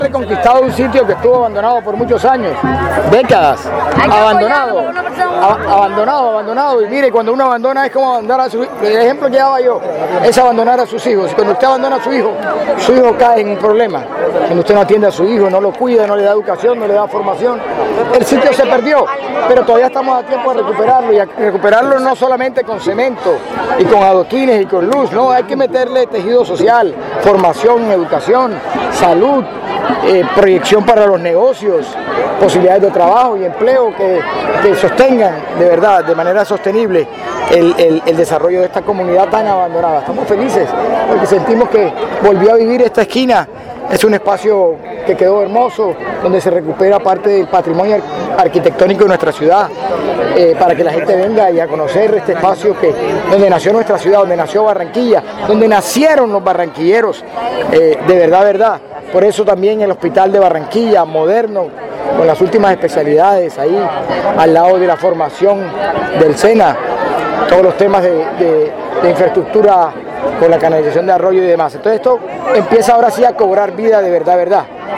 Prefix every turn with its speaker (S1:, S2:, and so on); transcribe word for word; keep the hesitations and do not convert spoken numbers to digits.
S1: reconquistado un sitio que estuvo abandonado por muchos años, décadas, abandonado, a, abandonado, abandonado, y mire, cuando uno abandona es como abandonar a su hijo. El ejemplo que daba yo es abandonar a sus hijos. Cuando usted abandona a su hijo, su hijo cae en un problema. Cuando usted no atiende a su hijo, no lo cuida, no le da educación, no le da formación, el sitio se perdió, pero todavía estamos a tiempo de recuperarlo, y a recuperarlo no solamente con cemento y con adoquines y con luz, no, hay que meterle tejido social, formación, educación, salud, eh, proyección para los negocios, posibilidades de trabajo y empleo que, que sostengan de verdad, de manera sostenible el, el, el desarrollo de esta comunidad tan abandonada. Estamos felices porque sentimos que volvió a vivir esta esquina. Es un espacio que quedó hermoso, donde se recupera parte del patrimonio arquitectónico de nuestra ciudad, eh, para que la gente venga y a conocer este espacio que, donde nació nuestra ciudad, donde nació Barranquilla, donde nacieron los barranquilleros, eh, de verdad, verdad. Por eso también el Hospital de Barranquilla, moderno, con las últimas especialidades ahí, al lado de la formación del SENA, todos los temas de, de, de infraestructura con la canalización de arroyo y demás. Entonces esto empieza ahora sí a cobrar vida de verdad, verdad.